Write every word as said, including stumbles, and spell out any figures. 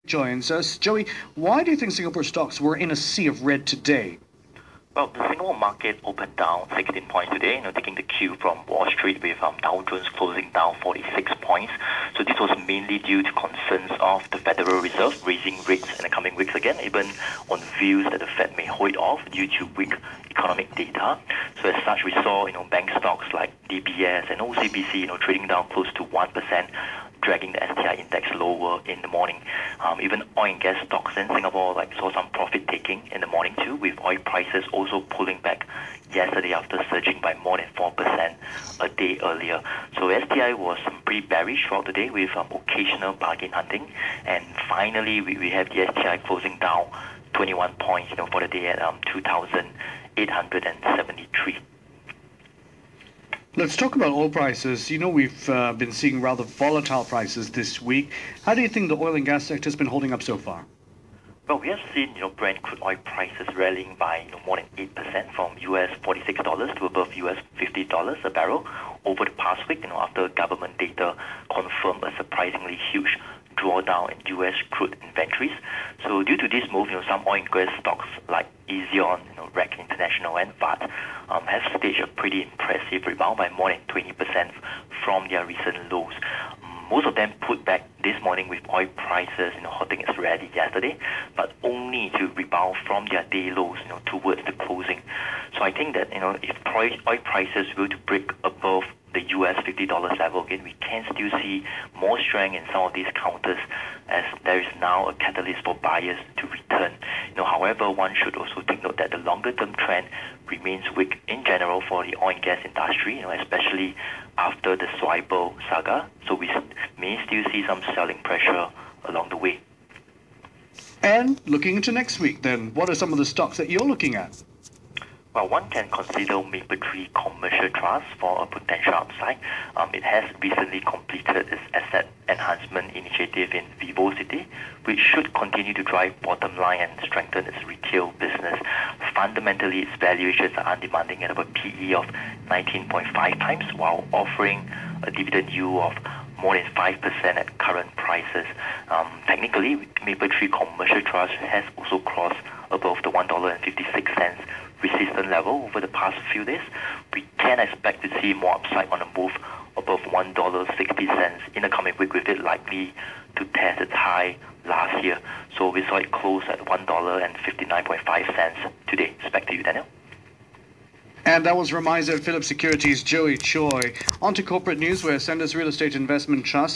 Joins us. Joey, why do you think Singapore stocks were in a sea of red today? Well, the Singapore market opened down sixteen points today, you know, taking the cue from Wall Street with um, Dow Jones closing down forty-six points. So this was mainly due to concerns of the Federal Reserve raising rates in the coming weeks again, even on views that the Fed may hold off due to weak economic data. So as such, we saw, you know, bank stocks like D B S and O C B C, you know, trading down close to one percent, dragging the S T I index lower in the morning. Um, even oil and gas stocks in Singapore like saw some profit taking in the morning too, with oil prices also pulling back yesterday after surging by more than four percent a day earlier. So S T I was pretty bearish throughout the day with um, occasional bargain hunting, and finally we, we have the S T I closing down twenty-one points, you know, for the day at um, two thousand eight hundred seventy-three. Let's talk about oil prices. You know, we've uh, been seeing rather volatile prices this week. How do you think the oil and gas sector has been holding up so far? Well, we have seen, you know, Brent crude oil prices rallying by, you know, more than eight percent from U S forty-six dollars to above U S fifty dollars a barrel over the past week, you know, after government data confirmed a surprisingly huge drawdown in U S crude inventories. So due to this move, you know, some oil and gas stocks like Ezion, you know, R E C International and V A T um, have staged a pretty impressive rebound by more than twenty percent from their recent lows. Most of them put back this morning with oil prices, you know, hotting its rally yesterday, but only to rebound from their day lows, you know, towards the closing. So I think that, you know, if oil prices were to break above the U S fifty dollars level again, we can still see more strength in some of these counters, as there is now a catalyst for buyers to return. You know, however, one should also take note that the longer-term trend remains weak in general for the oil and gas industry, you know, especially after the Swible saga. So we may still see some selling pressure along the way. And looking into next week, then, what are some of the stocks that you're looking at? Well, one can consider Mapletree Commercial Trust for a potential upside. Um, it has recently completed its asset enhancement initiative in VivoCity, which should continue to drive bottom line and strengthen its retail business. Fundamentally, its valuations are undemanding at a P E of nineteen point five times, while offering a dividend yield of more than five percent at current prices. Um, technically, Mapletree Commercial Trust has also crossed above the one dollar and fifty-six cents resistance level over the past few days. We can expect to see more upside on a move above one dollar and sixty cents in the coming week, with it likely to test its high last year. So we saw it close at one dollar and fifty-nine point five cents today. Back to you, Daniel. And that was Remiser at Phillips Securities' Joey Choi. On to corporate news, where Ascendas Real Estate Investment Trust